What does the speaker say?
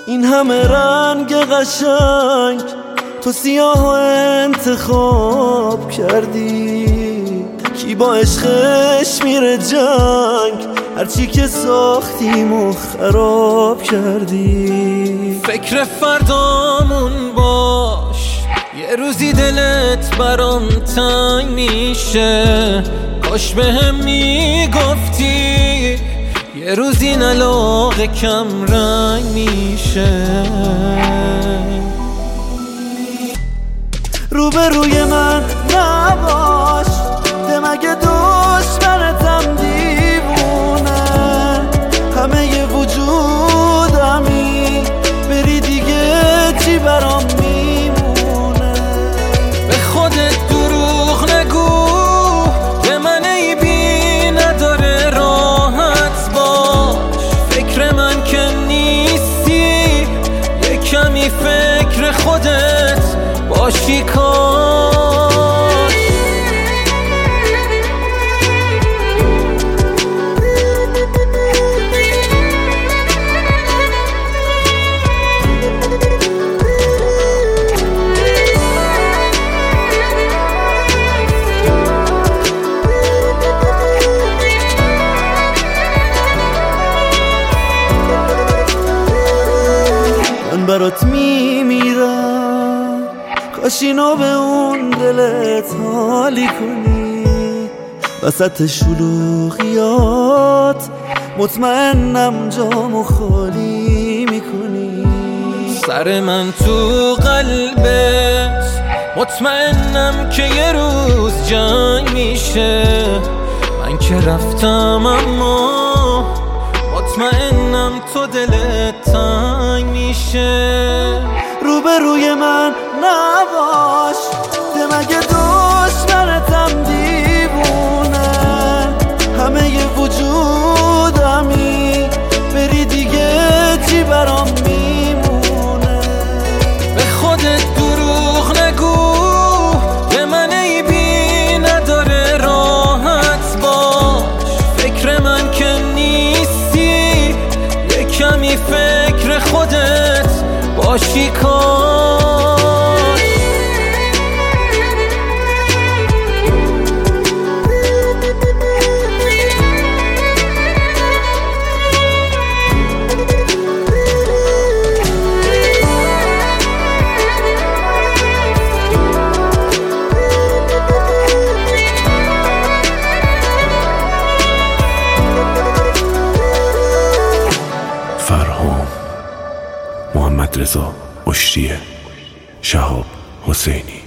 این همه رنگ قشنگ تو سیاه و انتخاب کردی. کی با عشقش میره جنگ هرچی که ساختیم و خراب کردی. فکر فردامون باش، یه روزی دلت برام تنگ میشه. کاش بهم میگفتی یه روزی این علاقه کم رنگ میشه. روبروی من نباش، ده مگه دشمنتم دیوونه. همه ی وجودمی بری دیگه چی برام میمونه. به خودت دروغ نگو، به من عیبی نداره راحت باش. فکر من که نیستی، یه کمی فکر خودت باشی کاش. من برات میمیرم، کاش اینو به اون دلت حالی کنی. وسط شلوغیات مطمئنم جامو خالی میکنی. سر من تو قلبت مطمئنم که یه روز جنگ میشه. من که رفتم اما مطمئنم تو دلت تنگ میشه. روبروی من نباش، ده مگه دشمنتم دیوونه. همه ی وجودمی بری دیگه چی برام میمونه. به خودت دروغ نگو، به من عیبی نداره راحت باش. فکر من که نیستی، یه کمی فکر خودت باشی کاش. فرهام محمد رضا اشتیه، شهاب حسینی.